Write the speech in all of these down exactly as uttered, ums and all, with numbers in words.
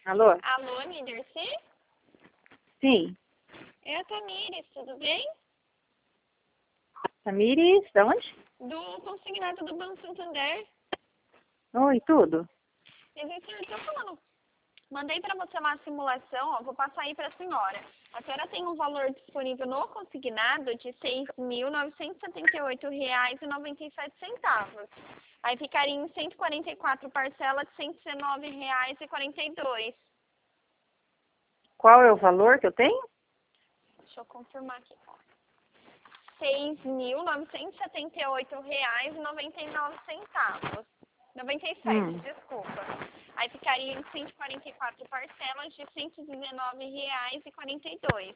Alô? Alô, Niderci? Sim. É a Tamires, tudo bem? Tamires, de onde? Do consignado do Banco Santander. Oi, tudo? Existe, eu tô falando. Mandei para você uma simulação, ó, vou passar aí para a senhora. A senhora tem um valor disponível no consignado de seis mil novecentos e setenta e oito reais e noventa e sete centavos. Aí ficaria em cento e quarenta e quatro parcelas de cento e dezenove reais e quarenta e dois. Qual é o valor que eu tenho? Deixa eu confirmar aqui. seis mil novecentos e setenta e oito reais e noventa e nove centavos. noventa e sete, Hum. desculpa. Aí ficaria em cento e quarenta e quatro parcelas de cento e dezenove reais e quarenta e dois.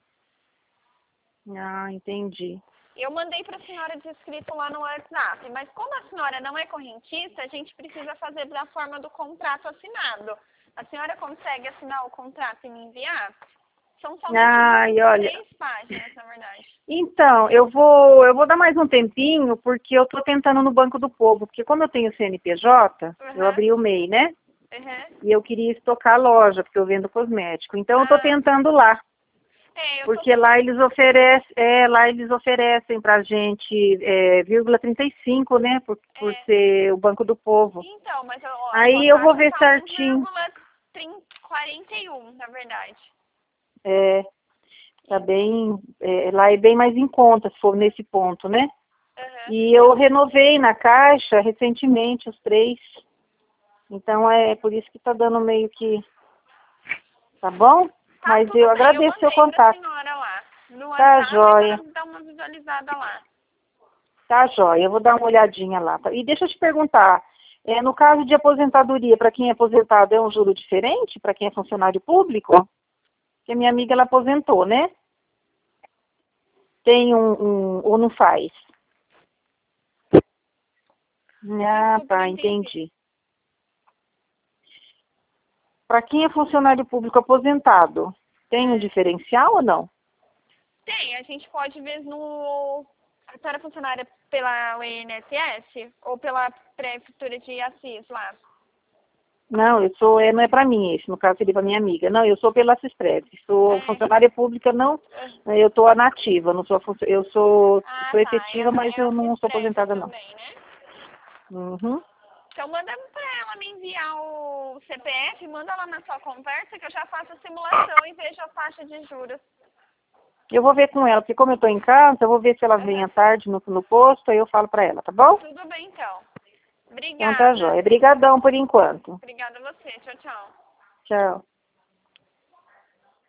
Ah, entendi. Eu mandei para a senhora descrito lá no WhatsApp, mas como a senhora não é correntista, a gente precisa fazer da forma do contrato assinado. A senhora consegue assinar o contrato e me enviar? São somente Ai, olha. três páginas, na verdade. Então, eu vou, eu vou dar mais um tempinho, porque eu tô tentando no Banco do Povo, porque como eu tenho C N P J, eu Uhum. abri o M E I, né? Uhum. E eu queria estocar a loja, porque eu vendo cosmético. Então, eu tô Ah, tentando lá. é, eu Porque tô... lá eles oferecem, é, lá eles oferecem pra gente é, vírgula trinta e cinco, né? Por, por É, ser o Banco do Povo. então, mas ó, a Aí sua eu vou taxa ver tá certinho. um vírgula quarenta e um, na verdade. É, tá bem, é, lá é bem mais em conta, se for nesse ponto, né? Uhum. E eu renovei na Caixa recentemente os três. Então é por isso que tá dando meio que, tá bom? Tá Mas tudo eu bem, eu agradeço seu mandei pra contato. senhora lá. No Tá WhatsApp, a joia, senhora dá uma visualizada lá. tá joia. Eu vou dar uma olhadinha lá. Tá? E deixa eu te perguntar, é, no caso de aposentadoria, para quem é aposentado é um juro diferente para quem é funcionário público? Porque minha amiga ela aposentou, né? Tem um, um ou não faz? Ah, Desculpa, não tá, entendi. entendi. Para quem é funcionário público aposentado, tem um É. diferencial ou não? Tem, a gente pode ver no... A senhora é funcionária pela U N S S ou pela Prefeitura de Assis lá? Não, eu sou, é, não é para mim esse, no caso seria para minha amiga. Não, eu sou pela CISPREV. Sou É. funcionária pública, não, eu estou nativa, não sou, funcio- eu sou, Ah, sou tá. É, efetiva, mas é eu o não sou CISPREV aposentada, não. também, né? Uhum. Então manda pra ela me enviar o C P F, manda lá na sua conversa que eu já faço a simulação e vejo a taxa de juros. Eu vou ver com ela, porque como eu estou em casa, eu vou ver se ela vem à Uhum. tarde no, no posto, aí eu falo para ela, tá bom? Tudo bem então. Então tá Obrigada. jóia. Obrigadão por enquanto. Obrigada a você. Tchau, tchau. Tchau.